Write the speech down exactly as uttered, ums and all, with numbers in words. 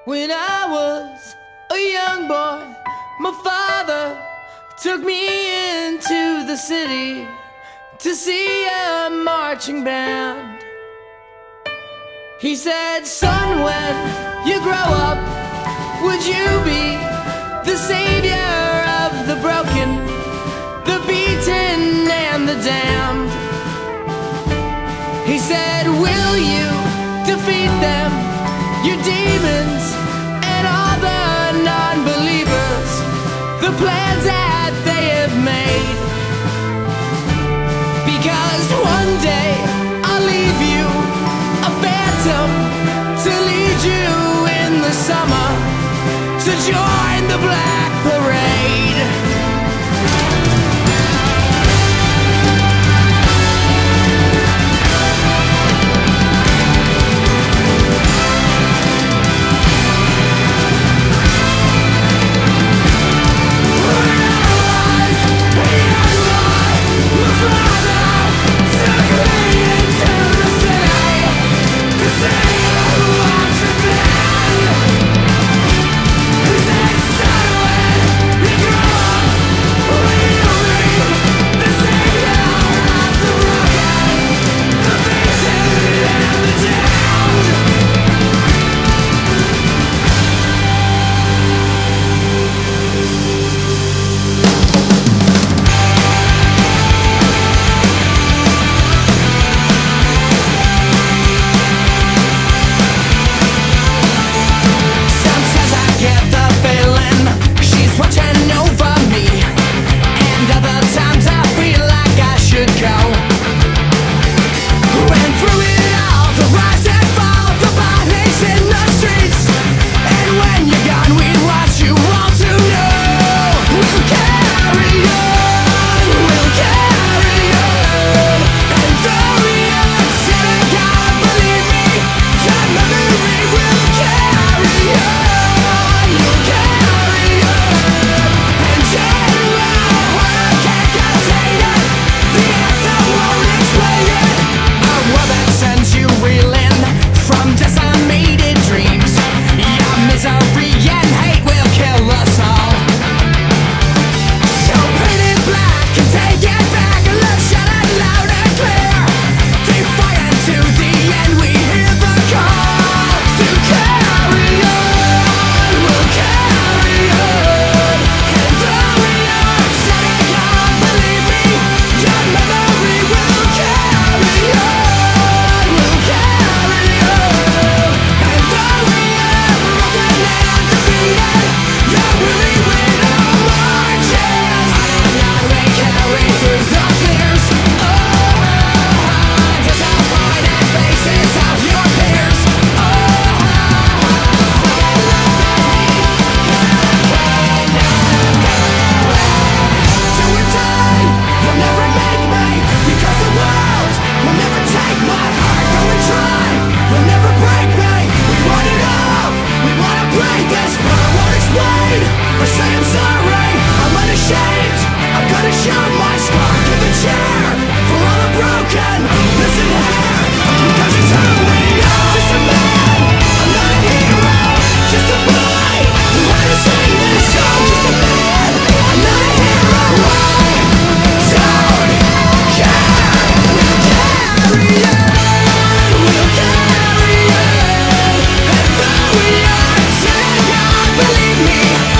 When I was a young boy, my father took me into the city to see a marching band. He said, son, when you grow up, would you be the savior of the broken, the beaten and the damned? He said, will you defeat them, your demons and all the non-believers, the plans that they have made? Because one day I'll leave you a phantom to lead you in the summer to join the Black Parade. Believe me